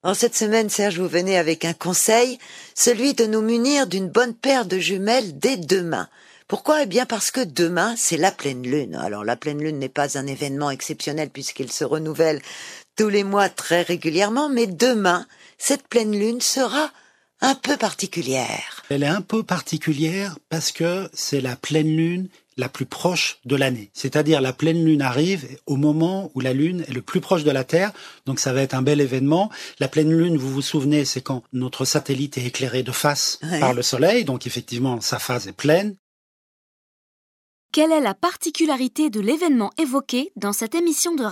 En cette semaine, Serge, vous venez avec un conseil, celui de nous munir d'une bonne paire de jumelles dès demain. Pourquoi ? Eh bien parce que demain, c'est la pleine lune. Alors la pleine lune n'est pas un événement exceptionnel puisqu'il se renouvelle tous les mois très régulièrement, mais demain, cette pleine lune sera un peu particulière. Elle est un peu particulière parce que c'est la pleine lune la plus proche de l'année. C'est-à-dire la pleine lune arrive au moment où la lune est le plus proche de la Terre, donc ça va être un bel événement. La pleine lune, vous vous souvenez, c'est quand notre satellite est éclairé de face par le Soleil, donc effectivement sa phase est pleine. Quelle est la particularité de l'événement évoqué dans cette émission de radio ?